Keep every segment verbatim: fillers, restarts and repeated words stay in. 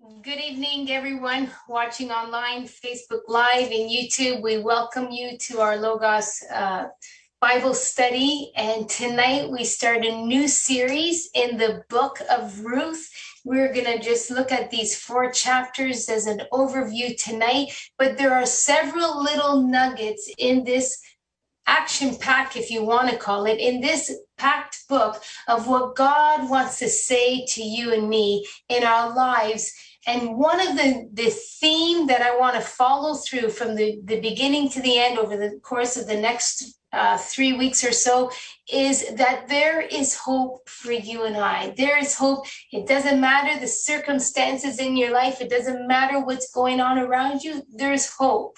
Good evening, everyone watching online, Facebook Live, and YouTube. We welcome you to our Logos uh, Bible study. And tonight we start a new series in the book of Ruth. We're going to just look at these four chapters as an overview tonight, but there are several little nuggets in this action pack, if you want to call it, in this packed book of what God wants to say to you and me in our lives. And one of the, the theme that I want to follow through from the, the beginning to the end over the course of the next uh, three weeks or so is that there is hope for you and I. There is hope. It doesn't matter the circumstances in your life. It doesn't matter what's going on around you. There's hope.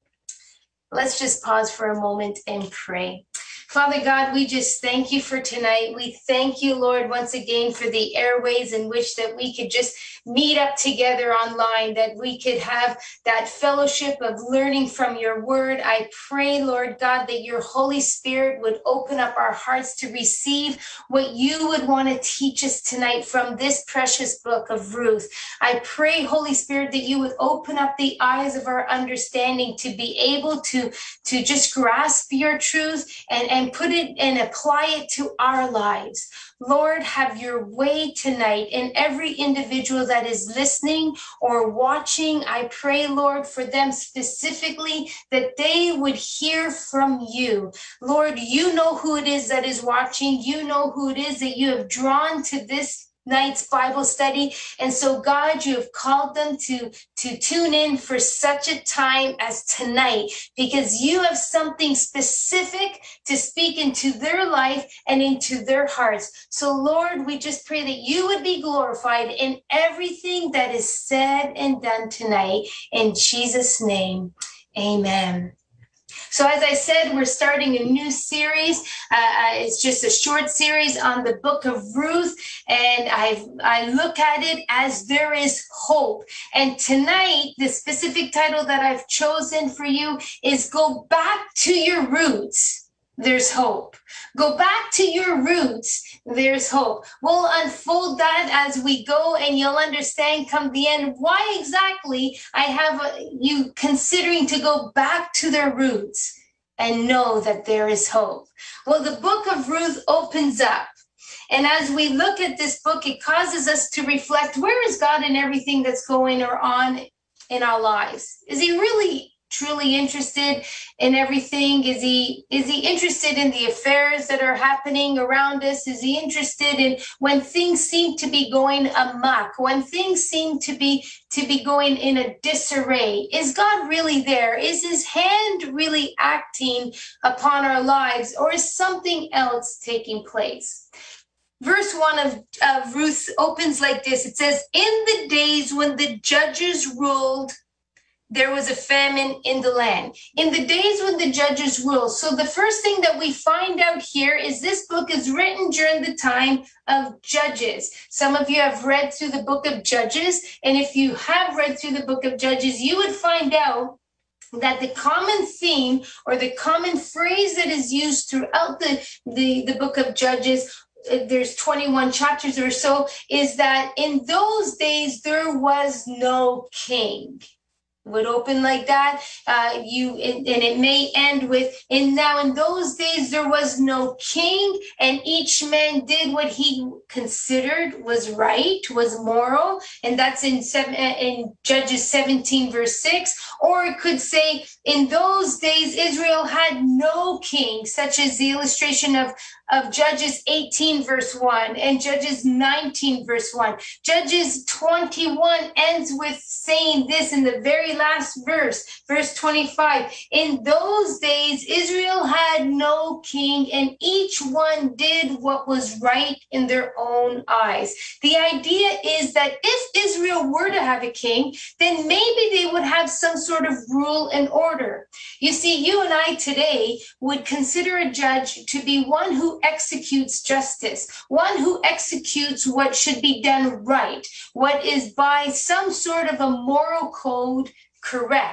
Let's just pause for a moment and pray. Father God, we just thank you for tonight. We thank you, Lord, once again for the airways in which that we could just meet up together online, that we could have that fellowship of learning from your word. I pray, Lord God, that your Holy Spirit would open up our hearts to receive what you would want to teach us tonight from this precious book of Ruth. I pray, Holy Spirit, that you would open up the eyes of our understanding to be able to, to just grasp your truth and, and put it and apply it to our lives. Lord, have your way tonight in every individual that is listening or watching. I pray, Lord, for them specifically that they would hear from you. Lord, you know who it is that is watching. You know who it is that you have drawn to this night's Bible study. And so, God, you have called them to, to tune in for such a time as tonight, because you have something specific to speak into their life and into their hearts. So, Lord, we just pray that you would be glorified in everything that is said and done tonight. In Jesus' name, amen. So as I said, we're starting a new series. Uh, it's just a short series on the book of Ruth, and I I look at it as there is hope. And tonight, the specific title that I've chosen for you is Go Back to Your Roots. There's hope. Go back to your roots. There's hope. We'll unfold that as we go, and you'll understand come the end why exactly I have you considering to go back to their roots and know that there is hope. Well, the book of Ruth opens up. And as we look at this book, it causes us to reflect, where is God in everything that's going on in our lives? Is he really truly interested in everything? Is he is he interested in the affairs that are happening around us? Is he interested in when things seem to be going amok, when things seem to be to be going in a disarray? Is God really there? Is his hand really acting upon our lives, or is something else taking place? Verse one of, of Ruth opens like this. It says, in the days when the judges ruled, there was a famine in the land. In the days when the judges ruled. So the first thing that we find out here is this book is written during the time of Judges. Some of you have read through the book of Judges. And if you have read through the book of Judges, you would find out that the common theme or the common phrase that is used throughout the, the, the book of Judges, there's twenty-one chapters or so, is that in those days there was no king. Would open like that, uh, you and, and it may end with, and now in those days there was no king, and each man did what he considered was right, was moral, and that's in seven, in Judges seventeen verse six. Or it could say, in those days Israel had no king, such as the illustration of of Judges eighteen verse one and Judges nineteen verse one. Judges twenty-one ends with saying this in the very last verse, verse twenty-five. In those days, Israel had no king, and each one did what was right in their own eyes. The idea is that if Israel were to have a king, then maybe they would have some sort of rule and order. You see, you and I today would consider a judge to be one who executes justice, one who executes what should be done right, what is by some sort of a moral code correct.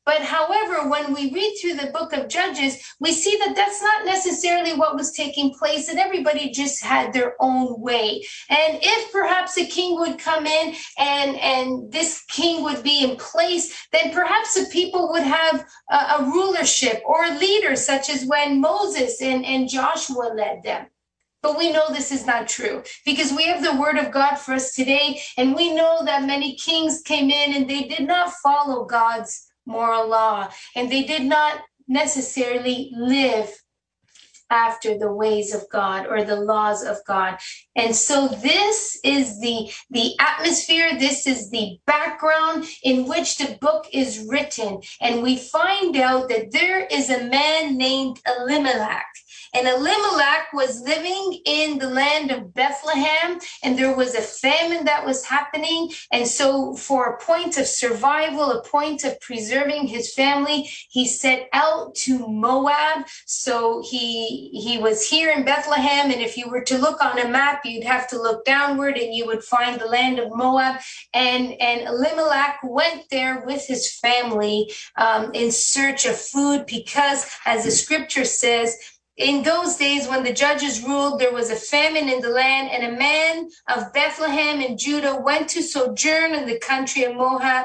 But however, when we read through the book of Judges, we see that that's not necessarily what was taking place, and everybody just had their own way. And if perhaps a king would come in and, and this king would be in place, then perhaps the people would have a, a rulership or a leader, such as when Moses and, and Joshua led them. But we know this is not true because we have the word of God for us today. And we know that many kings came in and they did not follow God's moral law, and they did not necessarily live after the ways of God or the laws of God. And so this is the, the atmosphere, this is the background in which the book is written. And we find out that there is a man named Elimelech. And Elimelech was living in the land of Bethlehem, and there was a famine that was happening. And so for a point of survival, a point of preserving his family, he set out to Moab. So he, he was here in Bethlehem, and if you were to look on a map, you'd have to look downward and you would find the land of Moab. And, and Elimelech went there with his family um, in search of food because, as the scripture says, in those days when the judges ruled, there was a famine in the land, and a man of Bethlehem in Judah went to sojourn in the country of Moab,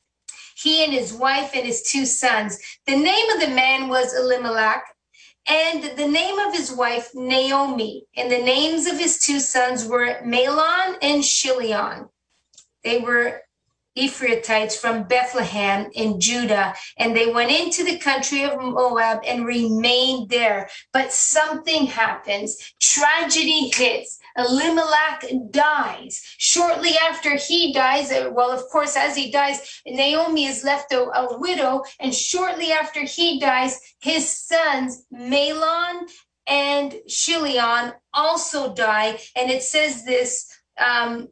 he and his wife and his two sons. The name of the man was Elimelech, and the name of his wife Naomi, and the names of his two sons were Mahlon and Chilion. They were Ephrathites from Bethlehem in Judah, and they went into the country of Moab and remained there. But something happens. Tragedy hits. Elimelech dies. Shortly after he dies, well, of course, as he dies, Naomi is left a, a widow, and shortly after he dies, his sons, Mahlon and Chilion, also die. And it says this, um,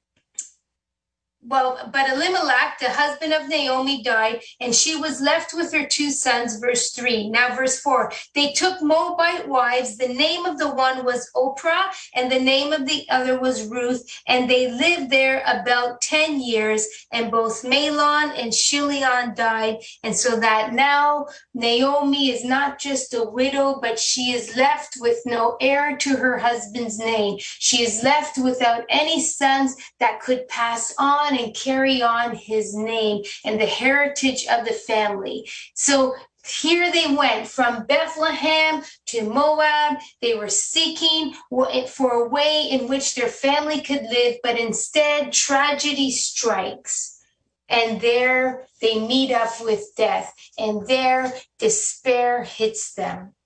Well, but Elimelech, the husband of Naomi, died, and she was left with her two sons, verse three. Now, verse four, they took Moabite wives. The name of the one was Oprah, and the name of the other was Ruth, and they lived there about ten years, and both Mahlon and Chilion died. And so that now Naomi is not just a widow, but she is left with no heir to her husband's name. She is left without any sons that could pass on and carry on his name and the heritage of the family. So here they went from Bethlehem to Moab. They were seeking for a way in which their family could live, but instead tragedy strikes. And there they meet up with death, and there despair hits them.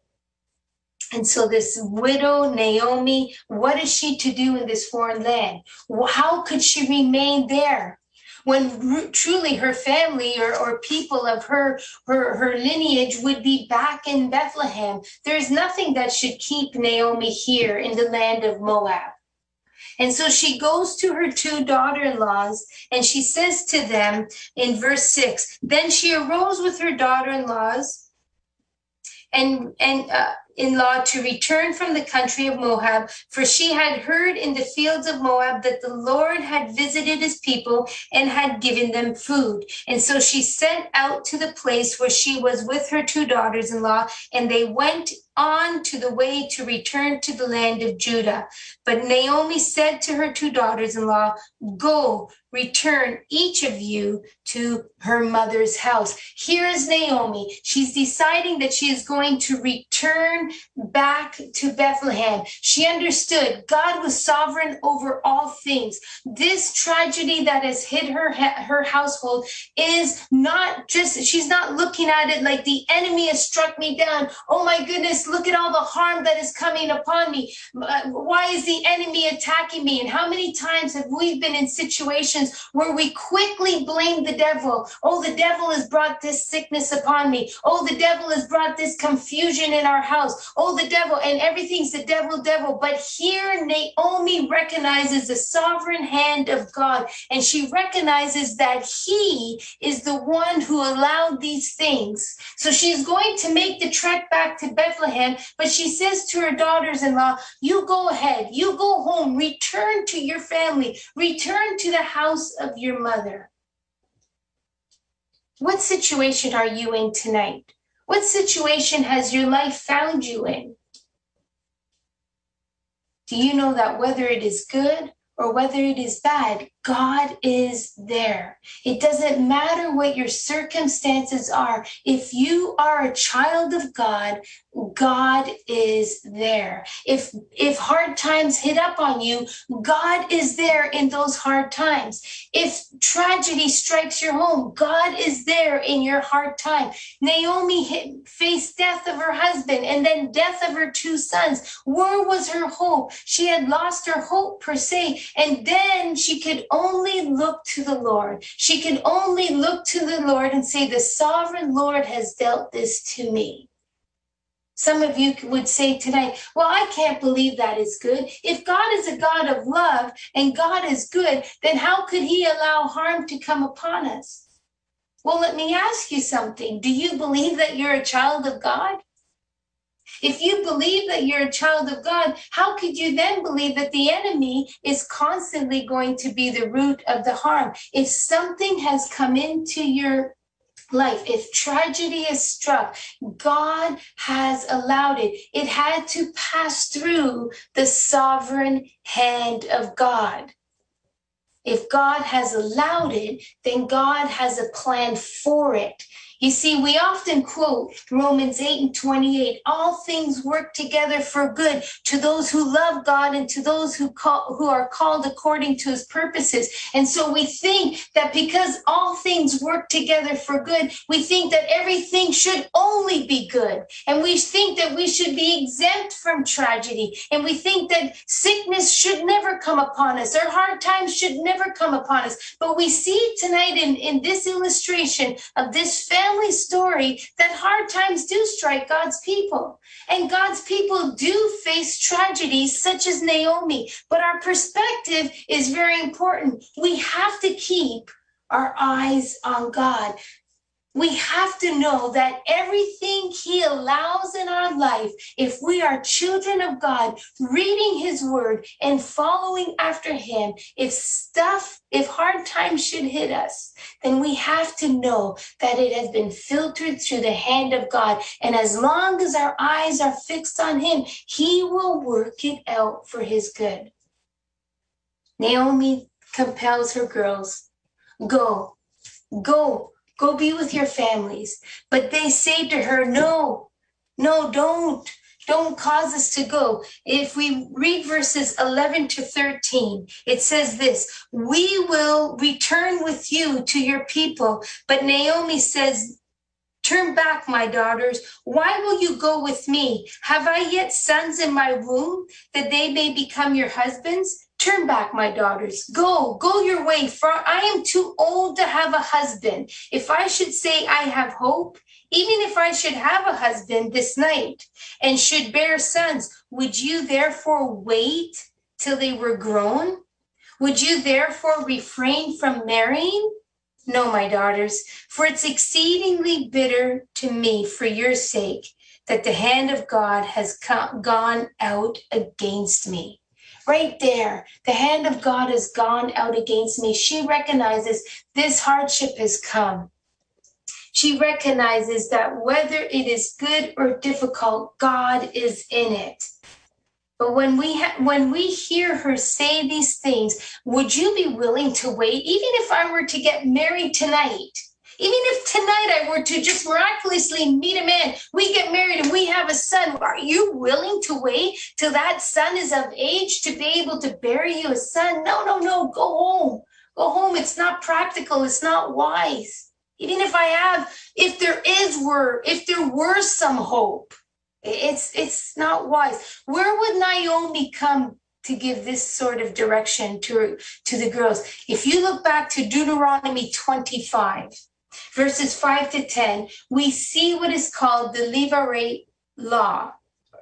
And so this widow, Naomi, what is she to do in this foreign land? How could she remain there when truly her family or, or people of her, her, her lineage would be back in Bethlehem? There's nothing that should keep Naomi here in the land of Moab. And so she goes to her two daughter-in-laws, and she says to them in verse six, then she arose with her daughter-in-laws and, and, uh, in-law to return from the country of Moab, for she had heard in the fields of Moab that the Lord had visited his people and had given them food. And so she set out to the place where she was with her two daughters-in-law, and they went on to the way to return to the land of Judah. But Naomi said to her two daughters-in-law, go, return each of you to her mother's house. Here is Naomi. She's deciding that she is going to return back to Bethlehem. She understood God was sovereign over all things. This tragedy that has hit her, her household is not just, she's not looking at it like the enemy has struck me down. Oh my goodness, look at all the harm that is coming upon me. Why is the enemy attacking me? And how many times have we been in situations where we quickly blame the devil? Oh, the devil has brought this sickness upon me. Oh, the devil has brought this confusion in our house. Oh, the devil, and everything's the devil, devil. But here Naomi recognizes the sovereign hand of God, and she recognizes that he is the one who allowed these things. So she's going to make the trek back to Bethlehem, but she says to her daughters-in-law, you go ahead, you go home, return to your family, return to the house of your mother. What situation are you in tonight? What situation has your life found you in? Do you know that whether it is good or whether it is bad, God is there. It doesn't matter what your circumstances are. If you are a child of God, God is there. If if hard times hit up on you, God is there in those hard times. If tragedy strikes your home, God is there in your hard time. Naomi hit, faced death of her husband and then death of her two sons. Where was her hope? She had lost her hope per se, and then she could only look to the Lord. She could only look to the Lord and say, the sovereign Lord has dealt this to me. Some of you would say tonight, well, I can't believe that is good. If God is a God of love and God is good, then how could he allow harm to come upon us? Well, let me ask you something. Do you believe that you're a child of God? If you believe that you're a child of God, how could you then believe that the enemy is constantly going to be the root of the harm? If something has come into your life, if tragedy is struck, God has allowed it. It had to pass through the sovereign hand of God. If God has allowed it, then God has a plan for it. You see, we often quote Romans eight and twenty-eight, all things work together for good to those who love God and to those who call, who are called according to his purposes. And so we think that because all things work together for good, we think that everything should only be good. And we think that we should be exempt from tragedy. And we think that sickness should never come upon us or hard times should never come upon us. But we see tonight in, in this illustration of this family family story that hard times do strike God's people. And God's people do face tragedies such as Naomi. But our perspective is very important. We have to keep our eyes on God. We have to know that everything he allows in our life, if we are children of God, reading his word and following after him, if stuff, if hard times should hit us, then we have to know that it has been filtered through the hand of God. And as long as our eyes are fixed on him, he will work it out for his good. Naomi compels her girls, go, go. Go be with your families. But they say to her, no, no, don't. Don't cause us to go. If we read verses eleven to thirteen, it says this, we will return with you to your people. But Naomi says, turn back, my daughters. Why will you go with me? Have I yet sons in my womb that they may become your husbands? Turn back, my daughters. Go, go your way, for I am too old to have a husband. If I should say I have hope, even if I should have a husband this night and should bear sons, would you therefore wait till they were grown? Would you therefore refrain from marrying? No, my daughters, for it's exceedingly bitter to me for your sake that the hand of God has come, gone out against me. Right there, the hand of God has gone out against me. She recognizes this hardship has come. She recognizes that whether it is good or difficult, God is in it. But when we ha- when we hear her say these things, would you be willing to wait? Even if I were to get married tonight, even if tonight I were to just miraculously meet a man, we get married and we have a son, are you willing to wait till that son is of age to be able to bear you a son? No, no, no, go home. Go home. It's not practical. It's not wise. Even if I have, if there is were, if there were some hope, it's it's not wise. Where would Naomi come to give this sort of direction to, to the girls? If you look back to Deuteronomy twenty-five, verses five to ten, we see what is called the Levirate law.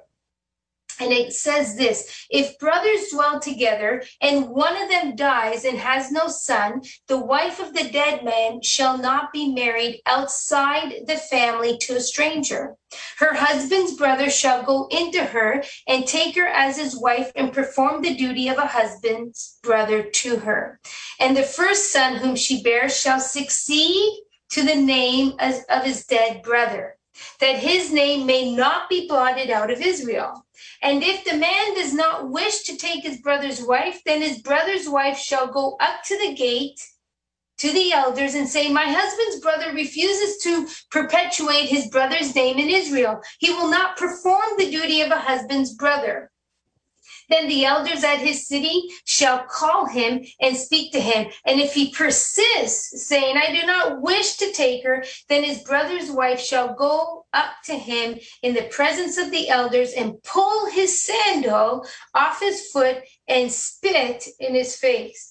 And it says this, if brothers dwell together and one of them dies and has no son, the wife of the dead man shall not be married outside the family to a stranger. Her husband's brother shall go into her and take her as his wife and perform the duty of a husband's brother to her. And the first son whom she bears shall succeed to the name of, of his dead brother, that his name may not be blotted out of Israel. And if the man does not wish to take his brother's wife, then his brother's wife shall go up to the gate to the elders and say, my husband's brother refuses to perpetuate his brother's name in Israel. He will not perform the duty of a husband's brother. Then the elders at his city shall call him and speak to him. And if he persists, saying, I do not wish to take her, then his brother's wife shall go up to him in the presence of the elders and pull his sandal off his foot and spit in his face.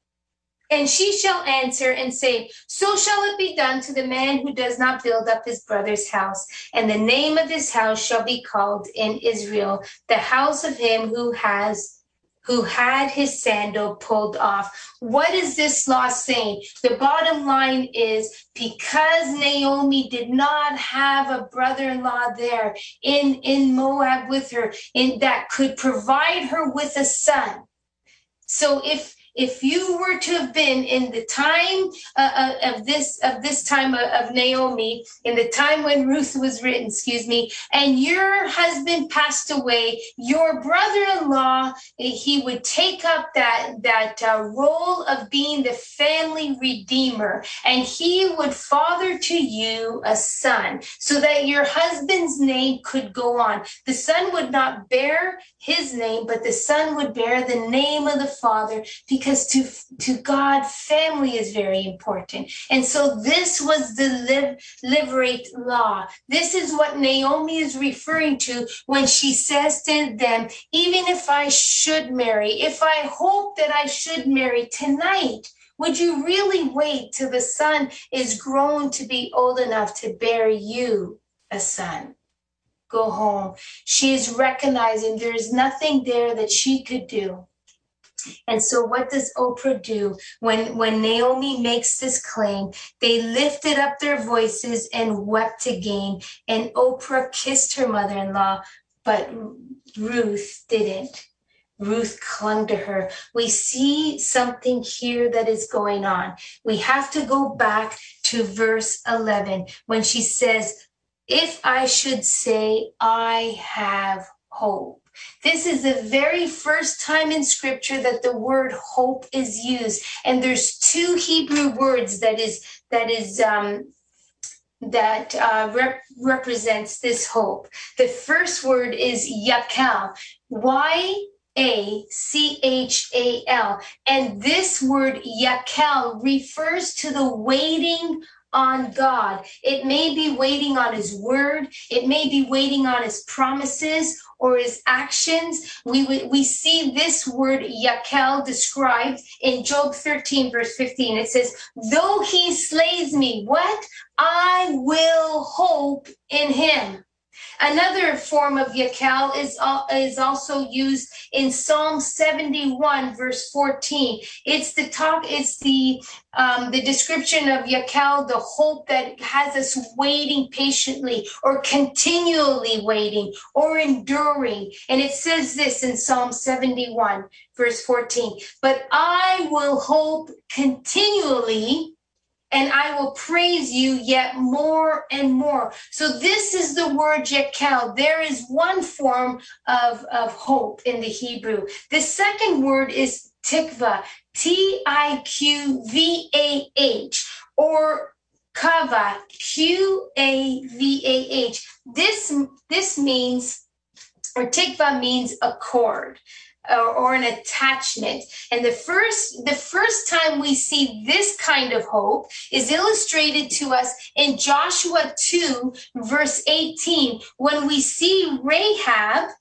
And she shall answer and say, so shall it be done to the man who does not build up his brother's house. And the name of his house shall be called in Israel, the house of him who has, who had his sandal pulled off. What is this law saying? The bottom line is, because Naomi did not have a brother-in-law there in, in Moab with her, in that could provide her with a son. So if If you were to have been in the time uh, of this of this time of, of Naomi, in the time when Ruth was written, excuse me, and your husband passed away, your brother-in-law, he would take up that that uh, role of being the family redeemer, and he would father to you a son, so that your husband's name could go on. The son would not bear his name, but the son would bear the name of the father, because Because to, to God, family is very important. And so this was the live, liberate law. This is what Naomi is referring to when she says to them, even if I should marry, if I hope that I should marry tonight, would you really wait till the son is grown to be old enough to bear you a son? Go home. She is recognizing there is nothing there that she could do. And so what does Oprah do when, when Naomi makes this claim? They lifted up their voices and wept again. And Oprah kissed her mother-in-law, but Ruth didn't. Ruth clung to her. We see something here that is going on. We have to go back to verse eleven when she says, if I should say I have hope. This is the very first time in scripture that the word hope is used. And there's two Hebrew words that is, that is, um, that uh, rep- represents this hope. The first word is yakel, Y A C H A L. And this word yakel refers to the waiting on God. It may be waiting on his word. It may be waiting on his promises or his actions. We we see this word yakel described in Job thirteen, verse fifteen. It says, though he slays me, what? I will hope in him. Another form of yakel is, uh, is also used in Psalm seventy-one, verse fourteen. It's the talk, it's the um, the description of yakel, the hope that has us waiting patiently or continually waiting or enduring. And it says this in Psalm seventy-one, verse fourteen, but I will hope continually, and I will praise you yet more and more. So this is the word yakel. There is one form of, of hope in the Hebrew. The second word is tikva, T I Q V A H, or kava, Q A V A H. This, this means, or tikva means accord. Or, or an attachment. And the first, the first time we see this kind of hope is illustrated to us in Joshua two, verse eighteen, when we see Rahab,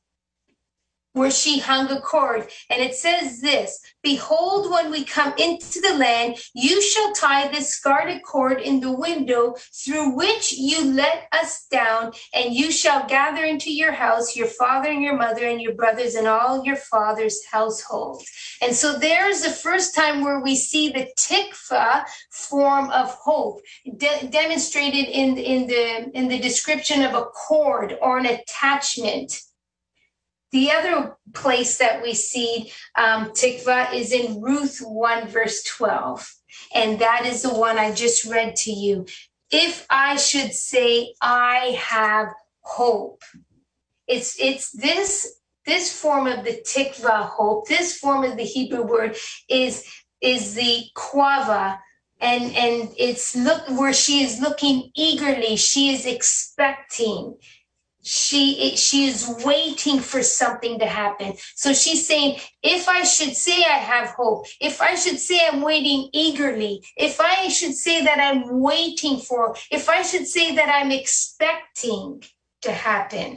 where she hung a cord. And it says this, behold, when we come into the land, you shall tie this scarlet cord in the window through which you let us down, and you shall gather into your house your father and your mother and your brothers and all your father's household. And so there's the first time where we see the tikva form of hope de- demonstrated in, in, the, in the description of a cord or an attachment. The other place that we see um, tikva is in Ruth one, verse twelve. And that is the one I just read to you. If I should say I have hope. It's, it's this, this form of the tikva, hope, this form of the Hebrew word is, is the quava. And, and it's look where she is looking eagerly. She is expecting. She, she is waiting for something to happen. So she's saying, if I should say I have hope, if I should say I'm waiting eagerly, if I should say that I'm waiting for, if I should say that I'm expecting to happen.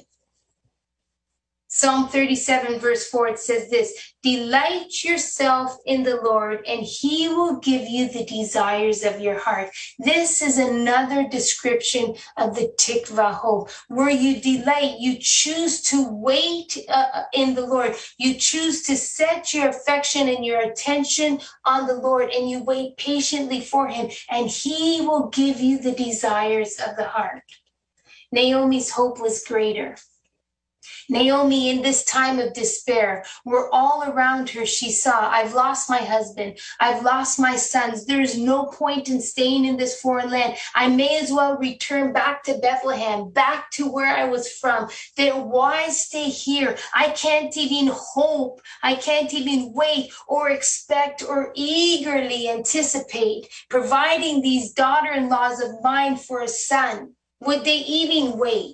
Psalm thirty-seven, verse four, it says this, delight yourself in the Lord, and he will give you the desires of your heart. This is another description of the tikva, hope, where you delight, you choose to wait uh, in the Lord. You choose to set your affection and your attention on the Lord, and you wait patiently for him, and he will give you the desires of the heart. Naomi's hope was greater. Naomi, in this time of despair, where all around her she saw, I've lost my husband, I've lost my sons, there's no point in staying in this foreign land. I may as well return back to Bethlehem, back to where I was from. Then why stay here? I can't even hope, I can't even wait or expect or eagerly anticipate providing these daughter-in-laws of mine for a son. Would they even wait?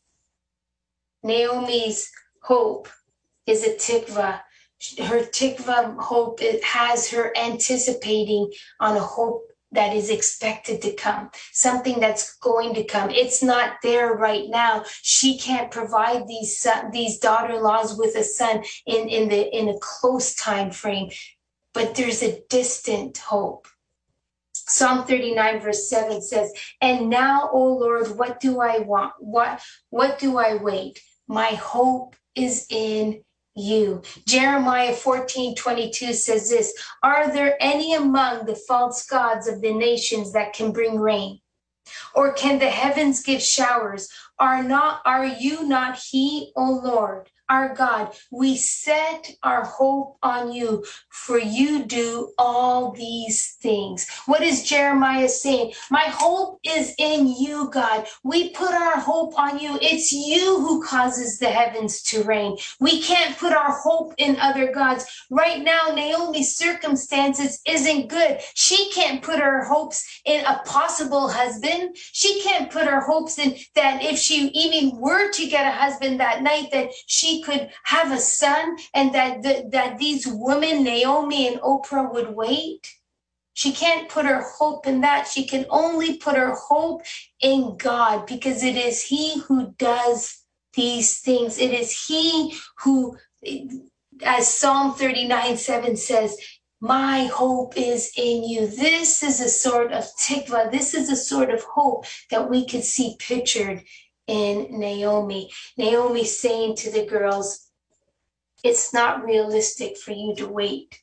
Naomi's hope is a tikva. Her tikva hope, it has her anticipating on a hope that is expected to come, something that's going to come. It's not there right now. She can't provide these son, these daughter-in-laws with a son in, in, the, in a close time frame, but there's a distant hope. Psalm thirty-nine, verse seven says, and now, O Lord, what do I want? What, what do I wait? My hope is in you. Jeremiah fourteen, twenty-two says this, are there any among the false gods of the nations that can bring rain? Or can the heavens give showers? Are not, are you not he, O Lord? Our God, we set our hope on you, for you do all these things. What is Jeremiah saying? My hope is in you, God. We put our hope on you. It's you who causes the heavens to rain. We can't put our hope in other gods. Right now, Naomi's circumstances isn't good. She can't put her hopes in a possible husband. She can't put her hopes in that if she even were to get a husband that night, that she could have a son, and that the, that these women, Naomi and Oprah, would wait. She can't put her hope in that. She can only put her hope in God, because it is he who does these things. It is he who, as Psalm thirty-nine, seven says, my hope is in you. This is a sort of tikva. This is a sort of hope that we could see pictured in Naomi. Naomi saying to the girls, it's not realistic for you to wait.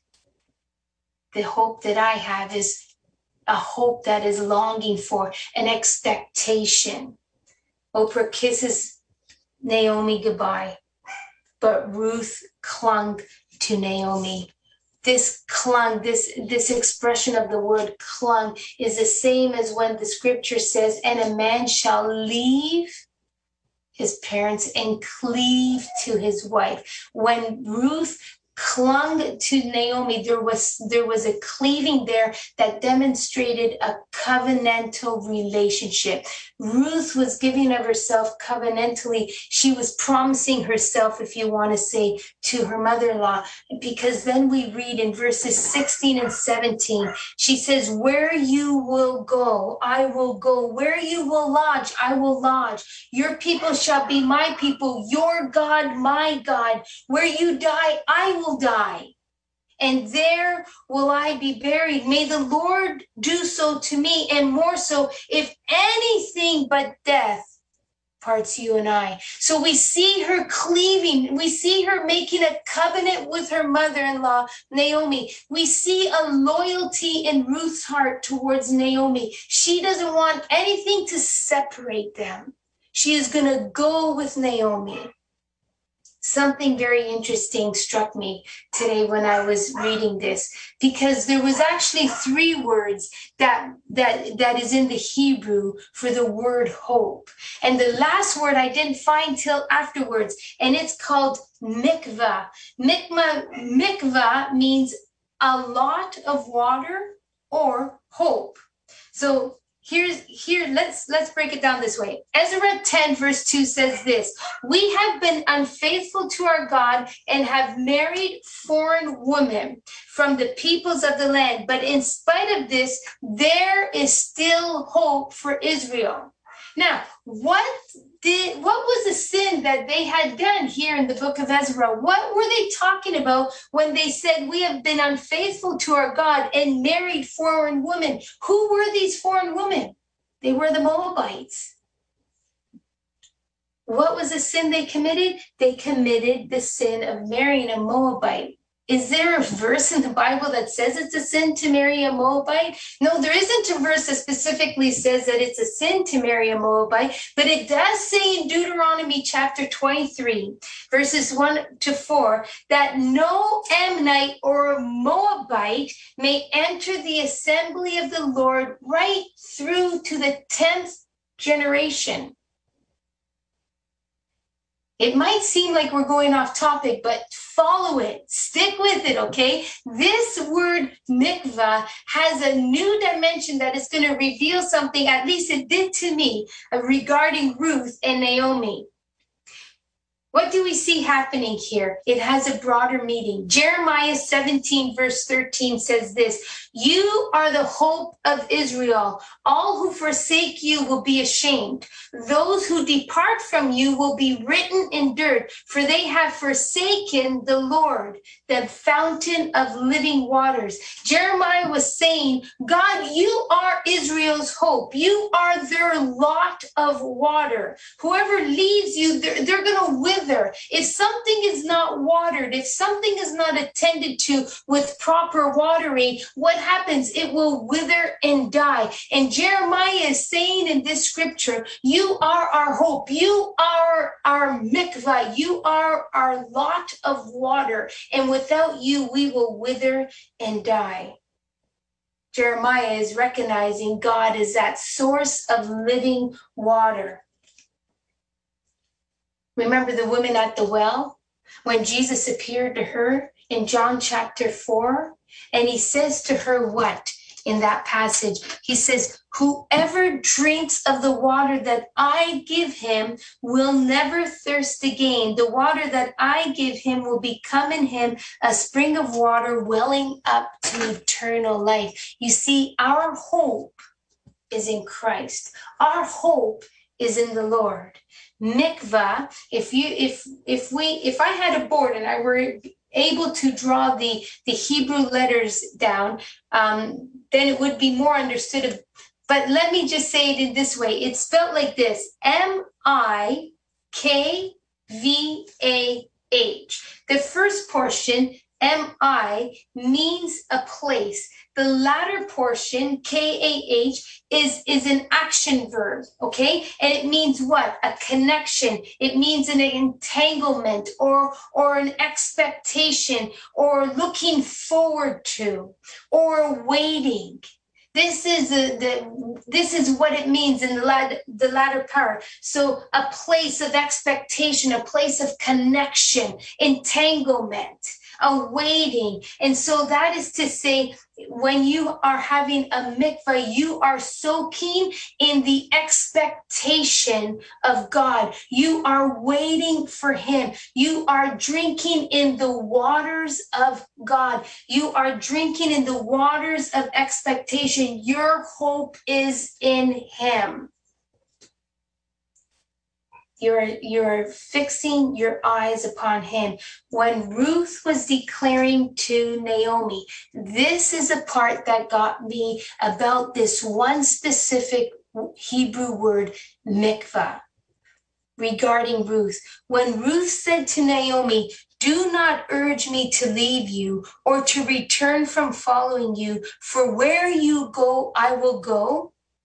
The hope that I have is a hope that is longing for an expectation. Oprah kisses Naomi goodbye, but Ruth clung to Naomi. This clung, this, this expression of the word clung is the same as when the scripture says, and a man shall leave his parents and cleave to his wife. When Ruth clung to Naomi, there was there was a cleaving there that demonstrated a covenantal relationship. Ruth was giving of herself covenantally. She was promising herself, if you want to say, to her mother-in-law, because then we read in verses sixteen and seventeen, she says, where you will go, I will go. Where you will lodge, I will lodge. Your people shall be my people, your God, my God. Where you die, I will die, and there will I be buried. May the Lord do so to me, and more so, if anything but death parts you and I. So we see her cleaving. We see her making a covenant with her mother-in-law, Naomi. We see a loyalty in Ruth's heart towards Naomi. She doesn't want anything to separate them. She is going to go with Naomi. something very interesting struck me today when I was reading this, because there was actually three words that that that is in the Hebrew for the word hope. And the last word I didn't find till afterwards, and it's called mikvah. Mikvah, mikvah means a lot of water or hope. So Here's here, let's let's break it down this way. Ezra ten verse two says this: we have been unfaithful to our God and have married foreign women from the peoples of the land. But in spite of this, there is still hope for Israel. Now, what did what was the sin that they had done here in the book of Ezra? What were they talking about when they said we have been unfaithful to our God and married foreign women? Who were these foreign women? They were the Moabites. What was the sin they committed? They committed the sin of marrying a Moabite. Is there a verse in the Bible that says it's a sin to marry a Moabite? No, there isn't a verse that specifically says that it's a sin to marry a Moabite, but it does say in Deuteronomy chapter twenty-three, verses one to four, that no Ammonite or Moabite may enter the assembly of the Lord right through to the tenth generation. It might seem like we're going off topic, but follow it. Stick with it, okay? This word mikvah has a new dimension that is going to reveal something, at least it did to me, uh, regarding Ruth and Naomi. What do we see happening here? It has a broader meaning. Jeremiah seventeen verse thirteen says this: you are the hope of Israel. All who forsake you will be ashamed. Those who depart from you will be written in dirt, for they have forsaken the Lord, the fountain of living waters. Jeremiah was saying, God, you are Israel's hope. You are their lot of water. Whoever leaves you, they're, they're going to wither. If something is not watered, if something is not attended to with proper watering, what happens? It will wither and die. And Jeremiah is saying in this scripture, you are our hope. You are our mikvah. You are our lot of water. And without you, we will wither and die. Jeremiah is recognizing God as that source of living water. Remember the woman at the well when Jesus appeared to her in John chapter four? And he says to her what in that passage? He says, whoever drinks of the water that I give him will never thirst again. The water that I give him will become in him a spring of water welling up to eternal life. You see, our hope is in Christ. Our hope is in the Lord. Mikvah, if you if if we if I had a board and I were able to draw the the Hebrew letters down, um, then it would be more understood. But let me just say it in this way. It's spelled like this: M I K V A H. The first portion, M I, means a place. The latter portion, K A H, is, is an action verb, okay? And it means what? A connection. It means an entanglement or, or an expectation or looking forward to or waiting. This is a, the this is what it means in the latter, the latter part. So a place of expectation, a place of connection, entanglement, a waiting. And so that is to say, when you are having a mikvah, you are soaking in the expectation of God. You are waiting for him. You are drinking in the waters of God. You are drinking in the waters of expectation. Your hope is in him. You're, you're fixing your eyes upon him. When Ruth was declaring to Naomi, this is a part that got me about this one specific Hebrew word, mikvah, regarding Ruth. When Ruth said to Naomi, do not urge me to leave you or to return from following you, for where you go, I will go.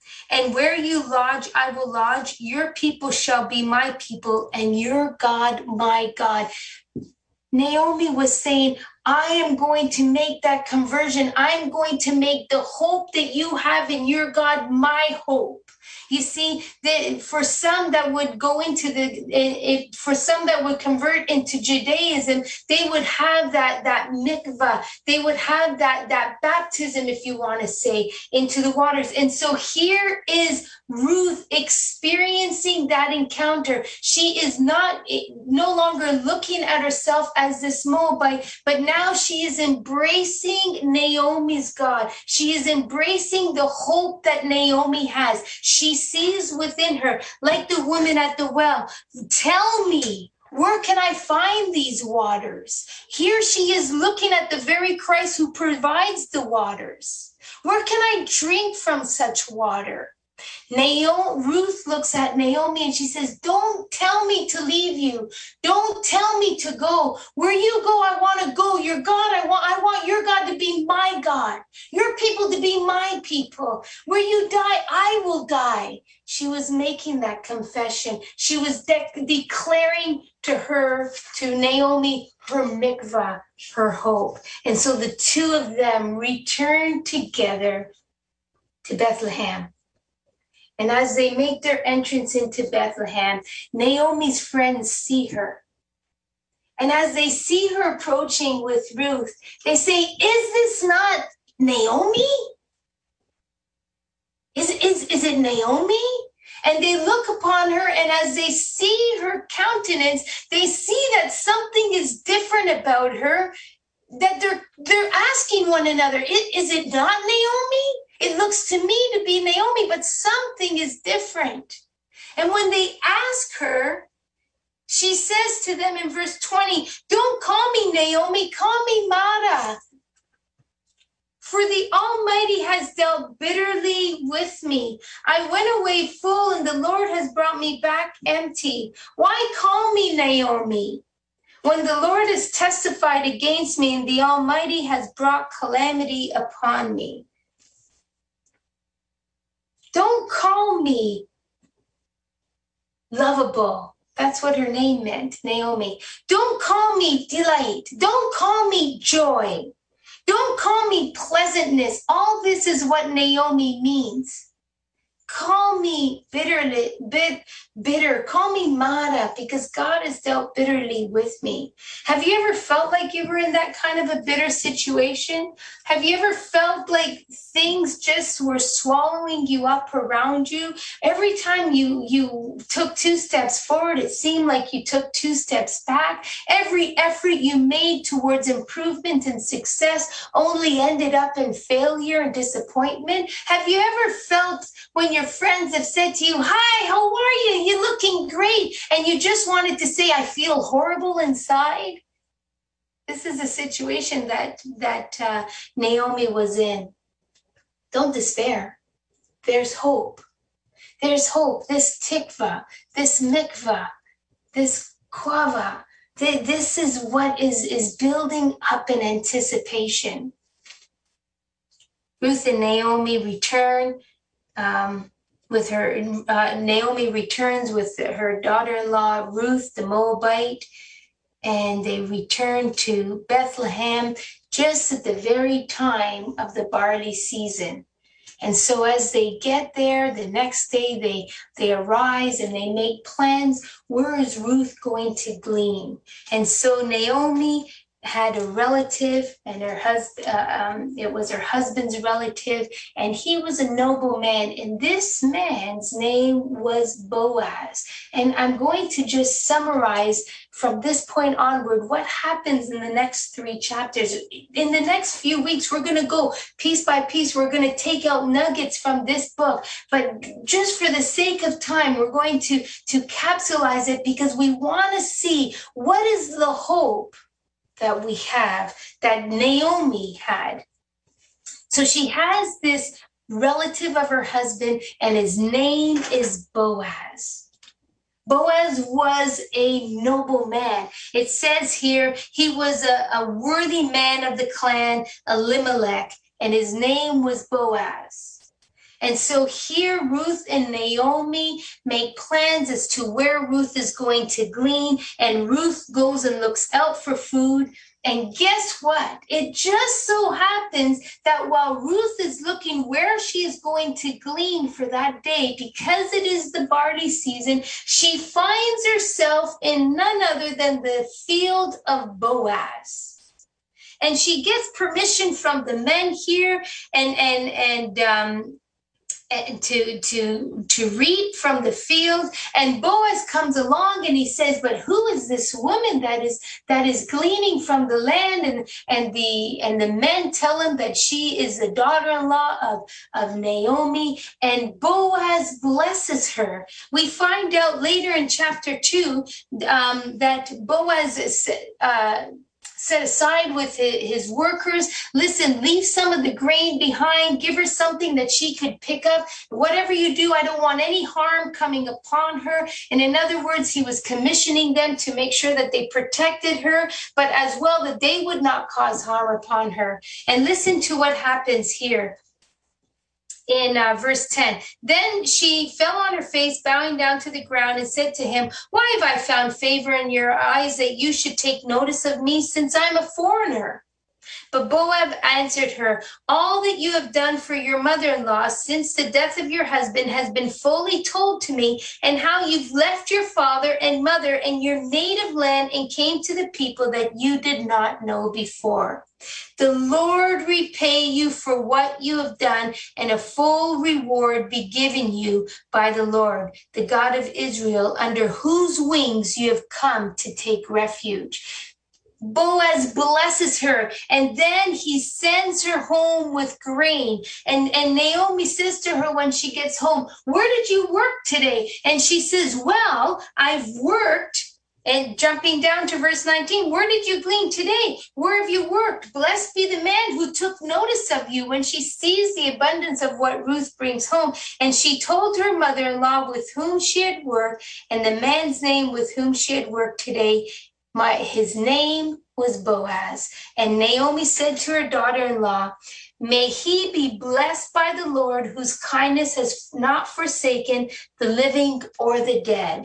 And where you lodge, I will lodge. Your people shall be my people, and your God, my God. Naomi was saying, I am going to make that conversion. I'm going to make the hope that you have in your God my hope. You see, that for some that would go into the, if, for some that would convert into Judaism, they would have that, that mikvah. They would have that, that baptism, if you want to say, into the waters. And so here is Ruth experiencing that encounter. She is not, no longer looking at herself as this Moabite, but now she is embracing Naomi's God. She is embracing the hope that Naomi has. She sees within her, like the woman at the well, tell me, where can I find these waters? Here she is looking at the very Christ who provides the waters. Where can I drink from such water? Naomi, Ruth looks at Naomi and she says, don't tell me to leave you. Don't tell me to go. Where you go, I want to go. Your God, I want, I want your God to be my God. Your people to be my people. Where you die, I will die. She was making that confession. She was de- declaring to her, to Naomi, her mikvah, her hope. And so the two of them returned together to Bethlehem. And as they make their entrance into Bethlehem, Naomi's friends see her. And as they see her approaching with Ruth, they say, is this not Naomi? Is, is, is it Naomi? And they look upon her, and as they see her countenance, they see that something is different about her, that they're, they're asking one another, is it not Naomi? It looks to me to be Naomi, but something is different. And when they ask her, she says to them in verse twenty, don't call me Naomi, call me Mara. For the Almighty has dealt bitterly with me. I went away full, and the Lord has brought me back empty. Why call me Naomi? When the Lord has testified against me, and the Almighty has brought calamity upon me. Don't call me lovable. That's what her name meant, Naomi. Don't call me delight. Don't call me joy. Don't call me pleasantness. All this is what Naomi means. Call me bitterly, bit, bitter. Call me Mara, because God has dealt bitterly with me. Have you ever felt like you were in that kind of a bitter situation? Have you ever felt like things just were swallowing you up around you? Every time you, you took two steps forward, it seemed like you took two steps back. Every effort you made towards improvement and success only ended up in failure and disappointment. Have you ever felt when your friends have said to you, hi, how are you? You're looking great. And you just wanted to say, I feel horrible inside. This is a situation that, that uh, Naomi was in. Don't despair. There's hope. There's hope. This tikva, this mikvah, this quava, th- this is what is, is building up in anticipation. Ruth and Naomi return um, with her, uh, Naomi returns with her daughter-in-law, Ruth, the Moabite, and they return to Bethlehem just at the very time of the barley season. And so as they get there, the next day they, they arise and they make plans. Where is Ruth going to glean? And so Naomi had a relative, and her husband, uh, um, it was her husband's relative, and he was a noble man, and this man's name was Boaz. And I'm going to just summarize from this point onward what happens in the next three chapters. In the next few weeks, we're going to go piece by piece. We're going to take out nuggets from this book, but just for the sake of time, we're going to, to capsulize it, because we want to see what is the hope that we have, that Naomi had. So she has this relative of her husband, and his name is Boaz. Boaz was a noble man. It says here he was a, a worthy man of the clan Elimelech, and his name was Boaz. And so here Ruth and Naomi make plans as to where Ruth is going to glean, and Ruth goes and looks out for food. And guess what? It just so happens that while Ruth is looking where she is going to glean for that day, because it is the barley season, she finds herself in none other than the field of Boaz. And she gets permission from the men here and and and um and to to to reap from the field. And Boaz comes along and he says, but who is this woman that is that is gleaning from the land? And and the and the men tell him that she is the daughter-in-law of of Naomi, and Boaz blesses her. We find out later in chapter two um, that Boaz is uh set aside with his workers. Listen, leave some of the grain behind. Give her something that she could pick up. Whatever you do, I don't want any harm coming upon her. And in other words, he was commissioning them to make sure that they protected her, but as well that they would not cause harm upon her. And listen to what happens here. In uh, verse ten, then she fell on her face, bowing down to the ground, and said to him, why have I found favor in your eyes that you should take notice of me, since I'm a foreigner? But Boaz answered her, all that you have done for your mother-in-law since the death of your husband has been fully told to me, and how you've left your father and mother and your native land and came to the people that you did not know before. The Lord repay you for what you have done, and a full reward be given you by the Lord, the God of Israel, under whose wings you have come to take refuge. Boaz blesses her, and then he sends her home with grain. And, and Naomi says to her when she gets home, where did you work today? And she says, well, I've worked. And jumping down to verse nineteen, where did you glean today? Where have you worked? Blessed be the man who took notice of you. When she sees the abundance of what Ruth brings home, and she told her mother-in-law with whom she had worked, and the man's name with whom she had worked today, my his name was Boaz. And Naomi said to her daughter-in-law, may he be blessed by the Lord, whose kindness has not forsaken the living or the dead.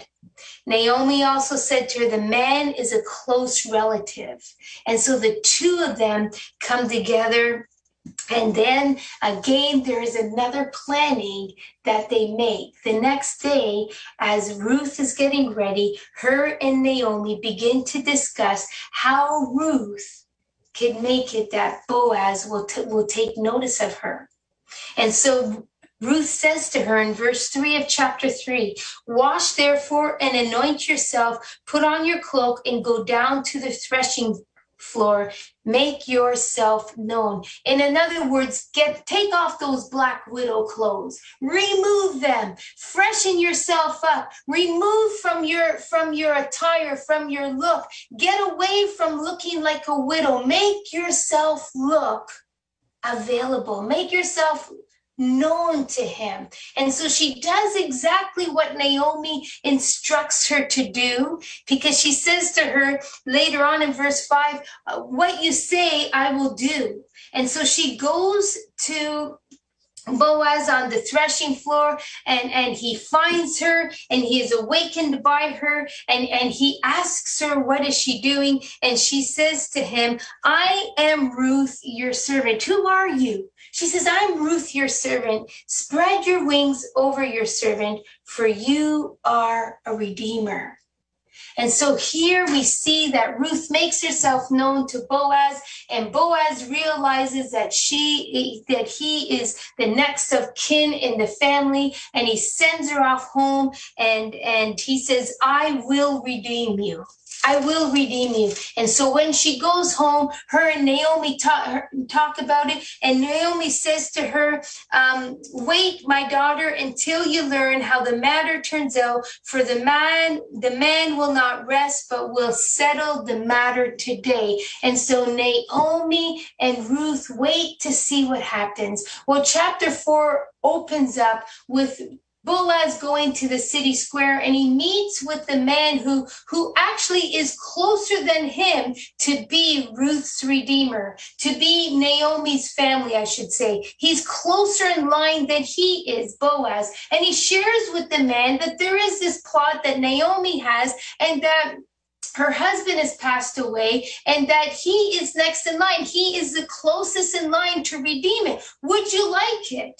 Naomi also said to her, the man is a close relative. And so the two of them come together. And then again, there is another planning that they make. The next day, as Ruth is getting ready, her and Naomi begin to discuss how Ruth can make it that Boaz will, t- will take notice of her. And so Ruth says to her in verse three of chapter three, wash therefore and anoint yourself, put on your cloak and go down to the threshing floor, make yourself known. In other words, get take off those black widow clothes, remove them, freshen yourself up, remove from your from your attire, from your look, get away from looking like a widow, make yourself look available, make yourself known to him. And so she does exactly what Naomi instructs her to do, because she says to her later on in verse five, what you say I will do. And so she goes to Boaz on the threshing floor, and, and he finds her, and he is awakened by her, and, and he asks her, what is she doing? And she says to him, I am Ruth, your servant. Who are you? She says, I'm Ruth, your servant. Spread your wings over your servant, for you are a redeemer. And so here we see that Ruth makes herself known to Boaz, and Boaz realizes that she, that he is the next of kin in the family, and he sends her off home, and, and he says, I will redeem you. I will redeem you. And so when she goes home, her and Naomi talk, her, talk about it. And Naomi says to her, um, wait, my daughter, until you learn how the matter turns out. For the man, the man will not rest, but will settle the matter today. And so Naomi and Ruth wait to see what happens. Well, chapter four opens up with Boaz going to the city square, and he meets with the man who, who actually is closer than him to be Ruth's redeemer, to be Naomi's family, I should say. He's closer in line than he is, Boaz. And he shares with the man that there is this plot that Naomi has, and that her husband has passed away, and that he is next in line. He is the closest in line to redeem it. Would you like it?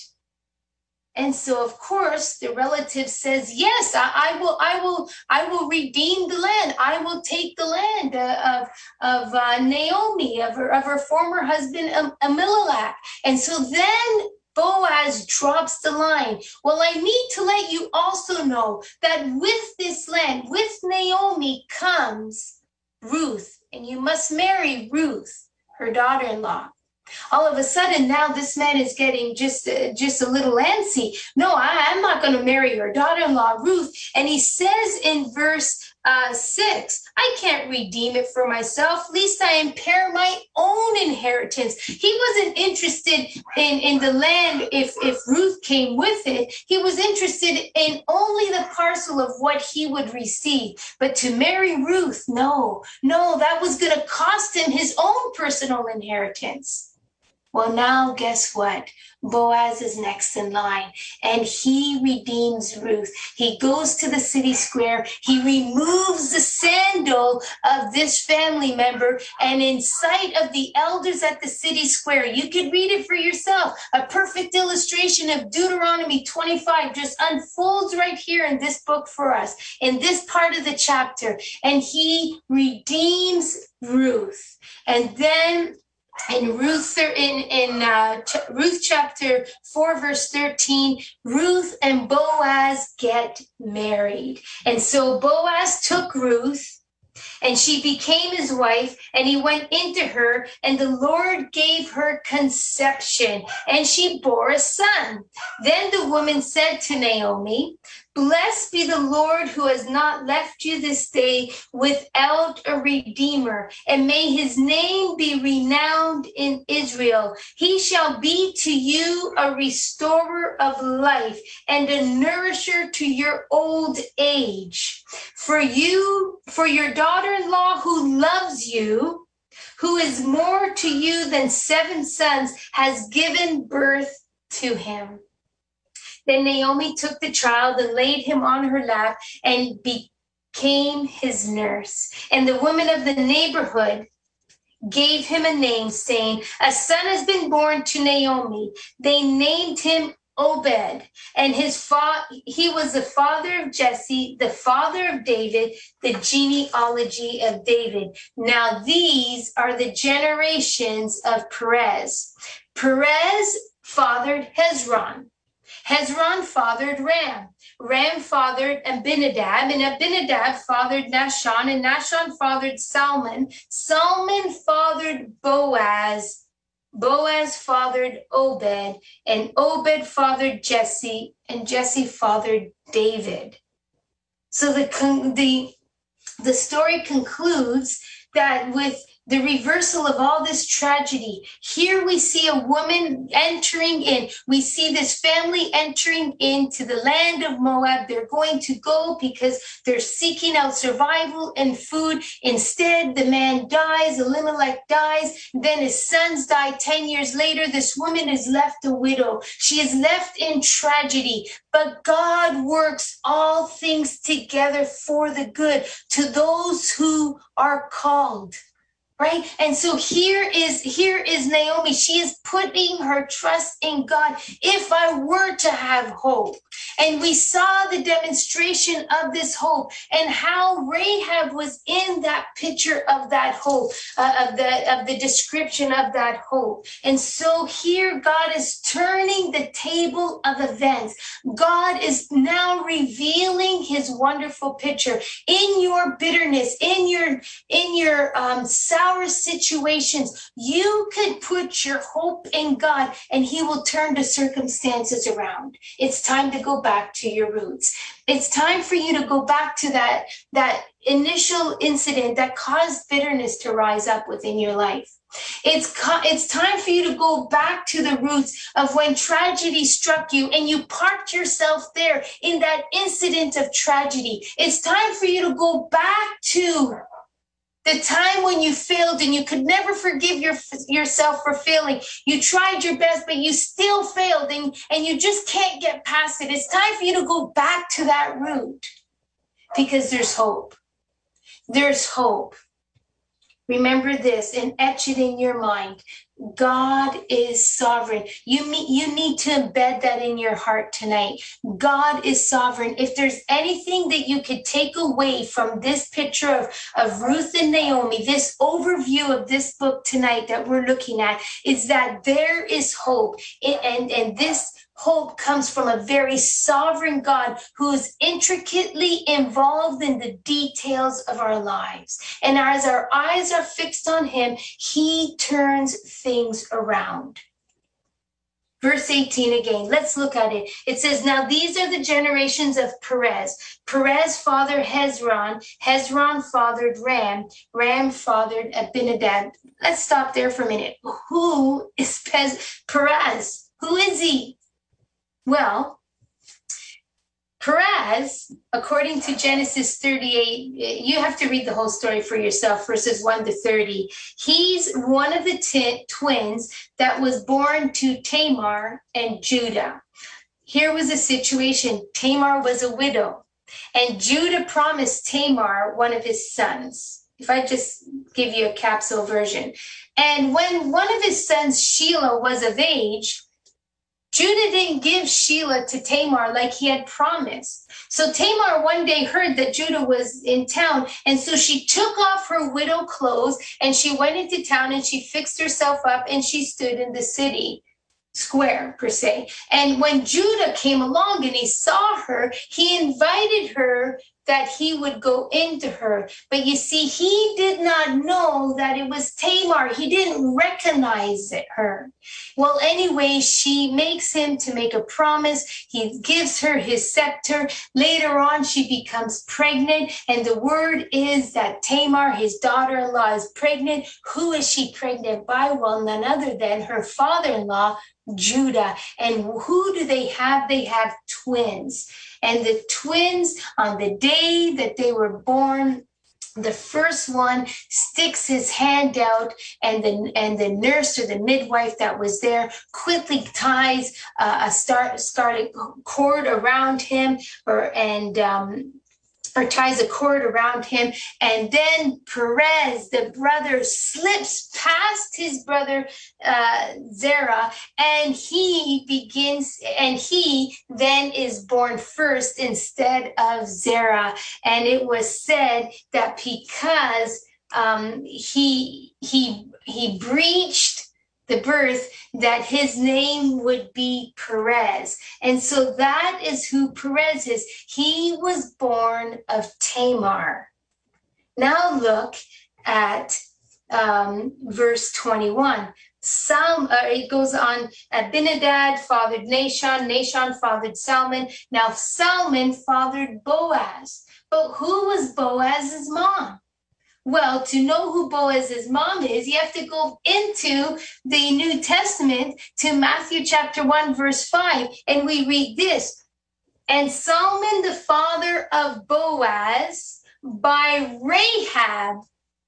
And so, of course, the relative says, yes, I, I will, I will, I will redeem the land. I will take the land uh, of, of uh, Naomi, of her, of her former husband, Elimelech. And so then Boaz drops the line. Well, I need to let you also know that with this land, with Naomi comes Ruth, and you must marry Ruth, her daughter-in-law. All of a sudden, now this man is getting just, uh, just a little antsy. No, I, I'm not going to marry your daughter-in-law, Ruth. And he says in verse uh, six, I can't redeem it for myself, lest I impair my own inheritance. He wasn't interested in, in the land if, if Ruth came with it. He was interested in only the parcel of what he would receive. But to marry Ruth, no, no, that was going to cost him his own personal inheritance. Well, now guess what? Boaz is next in line, and he redeems Ruth. He goes to the city square. He removes the sandal of this family member, and in sight of the elders at the city square, you can read it for yourself. A perfect illustration of Deuteronomy twenty-five just unfolds right here in this book for us, in this part of the chapter. And he redeems Ruth. And then in Ruth, in in uh, ch- Ruth chapter four, verse thirteen, Ruth and Boaz get married. And so Boaz took Ruth, and she became his wife, and he went into her, and the Lord gave her conception, and she bore a son. Then the woman said to Naomi, blessed be the Lord who has not left you this day without a redeemer, and may his name be renowned in Israel. He shall be to you a restorer of life and a nourisher to your old age. For you, for your daughter-in-law who loves you, who is more to you than seven sons, has given birth to him. Then Naomi took the child and laid him on her lap and became his nurse. And the women of the neighborhood gave him a name, saying, a son has been born to Naomi. They named him Obed, and his fa- he was the father of Jesse, the father of David, the genealogy of David. Now these are the generations of Perez. Perez fathered Hezron. Hezron fathered Ram. Ram fathered Abinadab, and Abinadab fathered Nahshon, and Nahshon fathered Salmon. Salmon fathered Boaz. Boaz fathered Obed, and Obed fathered Jesse, and Jesse fathered David. So the the the story concludes that with the reversal of all this tragedy, here we see a woman entering in. We see this family entering into the land of Moab. They're going to go because they're seeking out survival and food. Instead, the man dies, Elimelech dies, then his sons die. Ten years later, this woman is left a widow. She is left in tragedy. But God works all things together for the good to those who are called. Right? And so here is here is Naomi. She is putting her trust in God. If I were to have hope. And we saw the demonstration of this hope and how Rahab was in that picture of that hope, uh, of the of the description of that hope. And so here God is turning the table of events. God is now revealing his wonderful picture in your bitterness, in your in your um sour situations. You could put your hope in God and he will turn the circumstances around. It's time to go back to your roots. It's time for you to go back to that, that initial incident that caused bitterness to rise up within your life. It's, it's time for you to go back to the roots of when tragedy struck you and you parked yourself there in that incident of tragedy. It's time for you to go back to the time when you failed and you could never forgive your, yourself for failing. You tried your best, but you still failed and, and you just can't get past it. It's time for you to go back to that root because there's hope. There's hope. Remember this and etch it in your mind. God is sovereign. You, mean, you need to embed that in your heart tonight. God is sovereign. If there's anything that you could take away from this picture of, of Ruth and Naomi, this overview of this book tonight that we're looking at, is that there is hope. It, and, and this hope comes from a very sovereign God who is intricately involved in the details of our lives. And as our eyes are fixed on him, he turns things around. Verse eighteen again, let's look at it. It says, now these are the generations of Perez. Perez fathered Hezron. Hezron fathered Ram. Ram fathered Abinadab. Let's stop there for a minute. Who is Perez? Who is he? Well, Perez, according to Genesis thirty-eight, you have to read the whole story for yourself, verses one to thirty. He's one of the t- twins that was born to Tamar and Judah. Here was a situation. Tamar was a widow, and Judah promised Tamar one of his sons. If I just give you a capsule version. And when one of his sons, Shelah, was of age, Judah didn't give Shelah to Tamar like he had promised. So Tamar one day heard that Judah was in town, and so she took off her widow clothes and she went into town and she fixed herself up and she stood in the city square, per se. And when Judah came along and he saw her, he invited her that he would go into her. But you see, he did not know that it was Tamar. He didn't recognize it, her. Well, anyway, she makes him to make a promise. He gives her his scepter. Later on, she becomes pregnant. And the word is that Tamar, his daughter-in-law, is pregnant. Who is she pregnant by? Well, none other than her father-in-law, Judah. And who do they have? They have twins. And the twins, on the day that they were born, the first one sticks his hand out, and the and the nurse or the midwife that was there quickly ties uh, a star, scarlet cord around him, or and um, or ties a cord around him. And then Perez, the brother, slips past his brother uh, Zerah, and he begins, and he then is born first instead of Zerah. And it was said that because um, he he he breached the birth, that his name would be Perez. And so that is who Perez is. He was born of Tamar. Now look at um, verse twenty-one. Salm, uh, it goes on, Abinadab fathered Nahshon, Nahshon fathered Salmon. Now Salmon fathered Boaz. But who was Boaz's mom? Well, to know who Boaz's mom is, you have to go into the New Testament to Matthew chapter one, verse five, and we read this. And Salmon, the father of Boaz, by Rahab,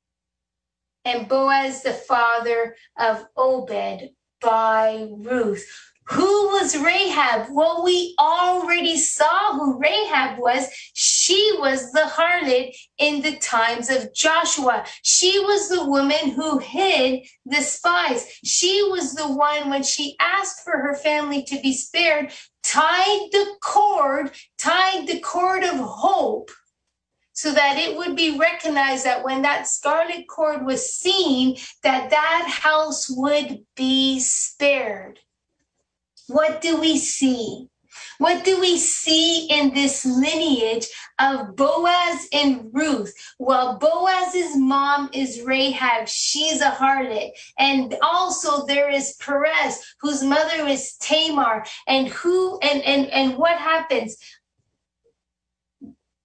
and Boaz, the father of Obed, by Ruth. Who was Rahab? Well, we already saw who Rahab was. She was the harlot in the times of Joshua. She was the woman who hid the spies. She was the one, when she asked for her family to be spared, tied the cord, tied the cord of hope, so that it would be recognized that when that scarlet cord was seen, that that house would be spared. What do we see? What do we see in this lineage of Boaz and Ruth? Well, Boaz's mom is Rahab. She's a harlot. And also there is Perez, whose mother is Tamar. And who and, and, and what happens?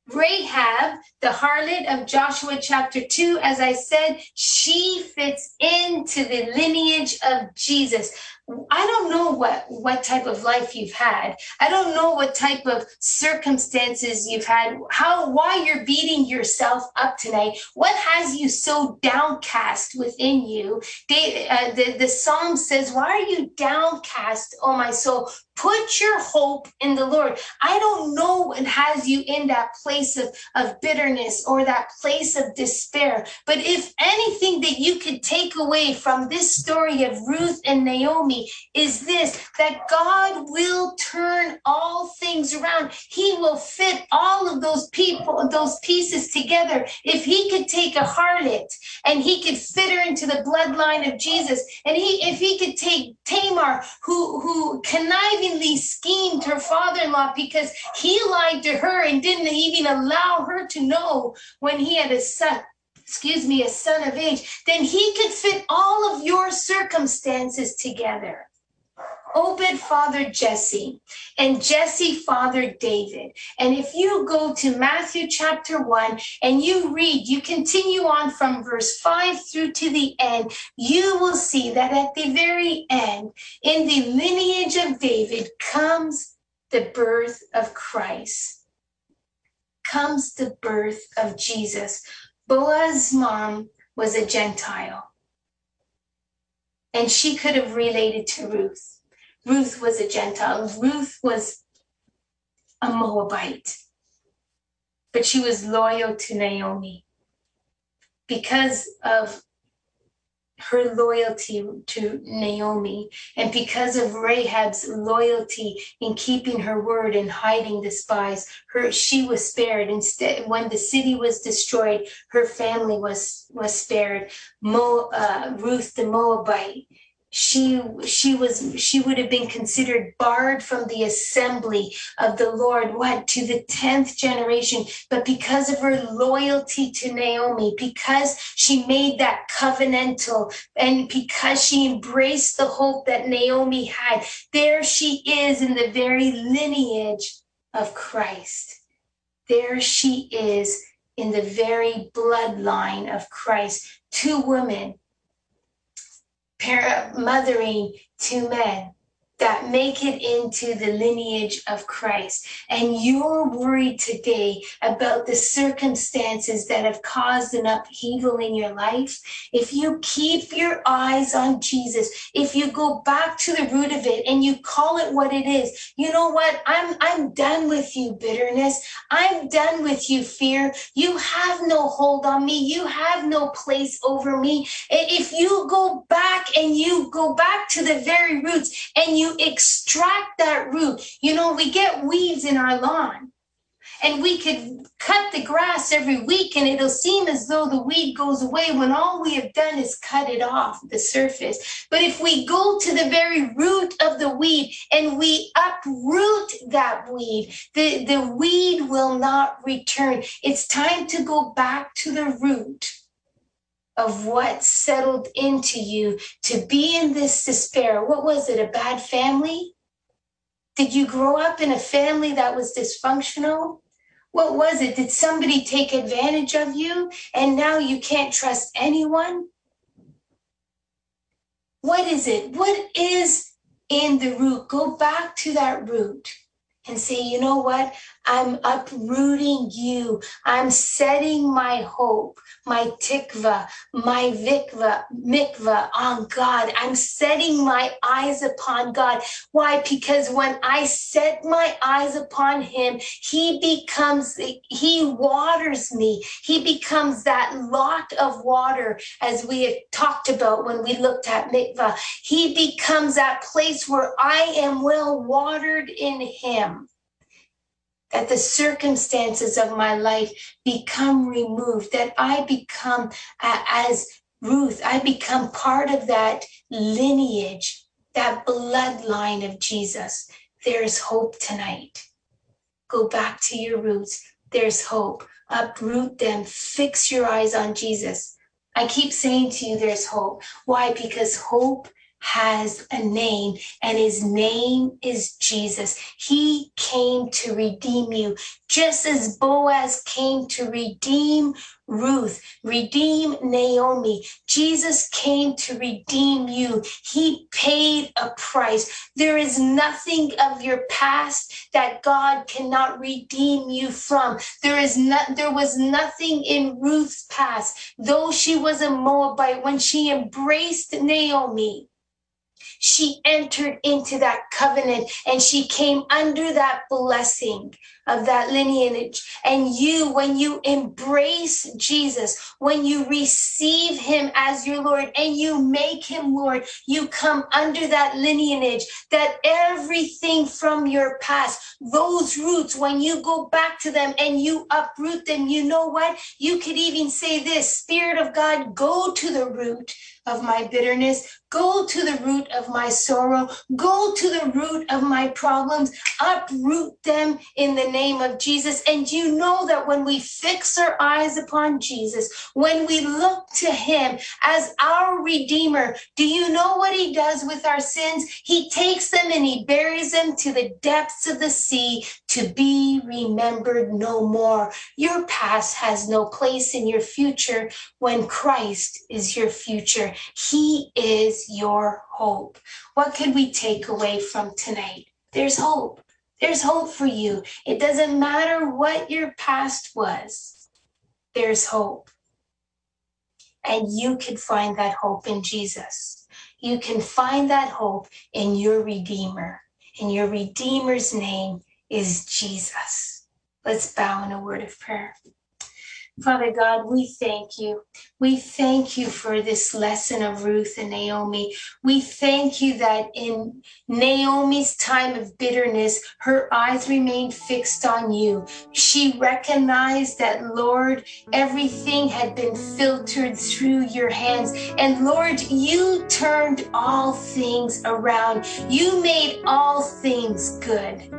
Rahab, the harlot of Joshua chapter two, as I said, she fits into the lineage of Jesus. I don't know what, what type of life you've had. I don't know what type of circumstances you've had, how, why you're beating yourself up tonight. What has you so downcast within you? They, uh, the, the Psalm says, why are you downcast, oh my soul? Put your hope in the Lord. I don't know what has you in that place of, of bitterness or that place of despair. But if anything that you could take away from this story of Ruth and Naomi is this, that God will turn all things around. He will fit all of those people, those pieces together. If he could take a harlot and he could fit her into the bloodline of Jesus, and he, if he could take Tamar, who, who connivingly schemed her father-in-law because he lied to her and didn't even allow her to know when he had a son, excuse me, a son of age, then he could fit all of your circumstances together. Obed fathered Jesse, and Jesse fathered David. And if you go to Matthew chapter one and you read, you continue on from verse five through to the end, you will see that at the very end, in the lineage of David comes the birth of Christ, comes the birth of Jesus. Boaz's mom was a Gentile, and she could have related to Ruth. Ruth was a Gentile. Ruth was a Moabite, but she was loyal to Naomi. Because of her loyalty to Naomi, and because of Rahab's loyalty in keeping her word and hiding the spies, her she was spared. Instead, when the city was destroyed, her family was was spared. Mo, uh, Ruth the Moabite, she she was she would have been considered barred from the assembly of the Lord, what, to the tenth generation. But because of her loyalty to Naomi, because she made that covenantal, and because she embraced the hope that Naomi had, there she is in the very lineage of Christ. There she is in the very bloodline of Christ. Two women Para, mothering two men that make it into the lineage of Christ. And you're worried today about the circumstances that have caused an upheaval in your life. If you keep your eyes on Jesus, if you go back to the root of it and you call it what it is, you know what? I'm, I'm done with you, bitterness. I'm done with you, fear. You have no hold on me. You have no place over me. If you go back and you go back to the very roots and you extract that root. You know, we get weeds in our lawn and we could cut the grass every week and it'll seem as though the weed goes away when all we have done is cut it off the surface. But if we go to the very root of the weed and we uproot that weed, the, the weed will not return. It's time to go back to the root of what settled into you to be in this despair. What was it, a bad family? Did you grow up in a family that was dysfunctional? What was it? Did somebody take advantage of you and now you can't trust anyone? What is it? What is in the root? Go back to that root and say, you know what? I'm uprooting you. I'm setting my hope, my tikva, my vikva, mikva on God. I'm setting my eyes upon God. Why? Because when I set my eyes upon him, he becomes, he waters me. He becomes that lot of water, as we have talked about when we looked at mikva. He becomes that place where I am well watered in him. That the circumstances of my life become removed, that I become, uh, as Ruth, I become part of that lineage, that bloodline of Jesus. There's hope tonight. Go back to your roots. There's hope. Uproot them. Fix your eyes on Jesus. I keep saying to you, there's hope. Why? Because hope has a name, and his name is Jesus. He came to redeem you, just as Boaz came to redeem Ruth, redeem Naomi. Jesus came to redeem you. He paid a price. There is nothing of your past that God cannot redeem you from. There is not, there was nothing in Ruth's past. Though she was a Moabite, when she embraced Naomi, she entered into that covenant and she came under that blessing of that lineage. And you, when you embrace Jesus, when you receive him as your Lord and you make him Lord, you come under that lineage, that everything from your past, those roots, when you go back to them and you uproot them, you know what? You could even say this, Spirit of God, go to the root of my bitterness, go to the root of my sorrow, go to the root of my problems, uproot them in the name of Jesus. And you know that when we fix our eyes upon Jesus, when we look to him as our Redeemer, do you know what he does with our sins? He takes them and he buries them to the depths of the sea to be remembered no more. Your past has no place in your future when Christ is your future. He is your hope. What could we take away from tonight? There's hope. There's hope for you. It doesn't matter what your past was. There's hope. And you can find that hope in Jesus. You can find that hope in your Redeemer. And your Redeemer's name is Jesus. Let's bow in a word of prayer. Father God, we thank you. We thank you for this lesson of Ruth and Naomi. We thank you that in Naomi's time of bitterness, her eyes remained fixed on you. She recognized that, Lord, everything had been filtered through your hands. And Lord, you turned all things around. You made all things good.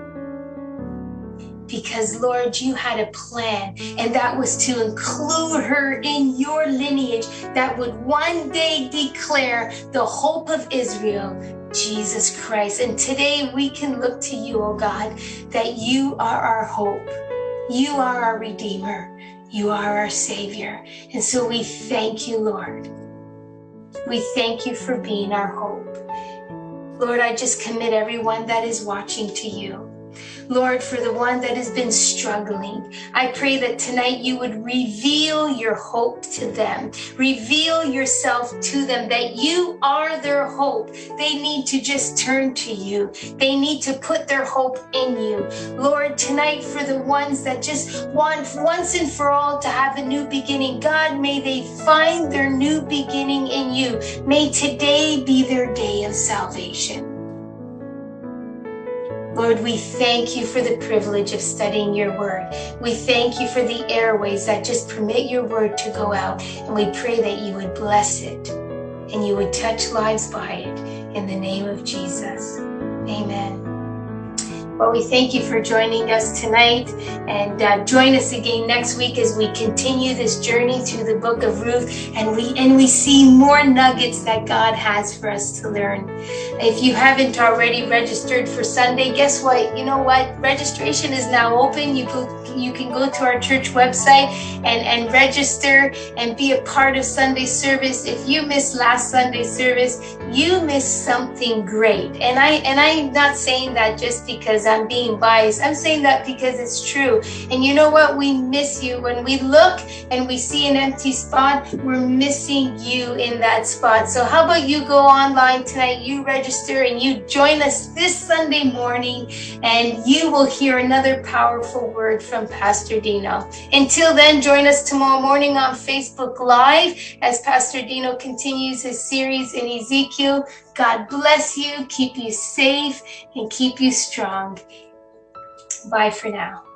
Because, Lord, you had a plan, and that was to include her in your lineage that would one day declare the hope of Israel, Jesus Christ. And today we can look to you, oh God, that you are our hope. You are our Redeemer. You are our Savior. And so we thank you, Lord. We thank you for being our hope. Lord, I just commit everyone that is watching to you. Lord, for the one that has been struggling, I pray that tonight you would reveal your hope to them. Reveal yourself to them, that you are their hope. They need to just turn to you. They need to put their hope in you. Lord, tonight for the ones that just want once and for all to have a new beginning, God, may they find their new beginning in you. May today be their day of salvation. Lord, we thank you for the privilege of studying your word. We thank you for the airways that just permit your word to go out. And we pray that you would bless it and you would touch lives by it in the name of Jesus. Amen. Well, we thank you for joining us tonight, and uh, join us again next week as we continue this journey through the book of Ruth, and we and we see more nuggets that God has for us to learn. If you haven't already registered for Sunday, guess what? You know what? Registration is now open. You go, you can go to our church website and, and register and be a part of Sunday service. If you missed last Sunday service, you missed something great. And I and I'm not saying that just because I'm being biased. I'm saying that because it's true. And you know what? We miss you. When we look and we see an empty spot, we're missing you in that spot. So how about you go online tonight, you register, and you join us this Sunday morning, and you will hear another powerful word from Pastor Dino. Until then, join us tomorrow morning on Facebook Live as Pastor Dino continues his series in Ezekiel. God bless you, keep you safe, and keep you strong. Bye for now.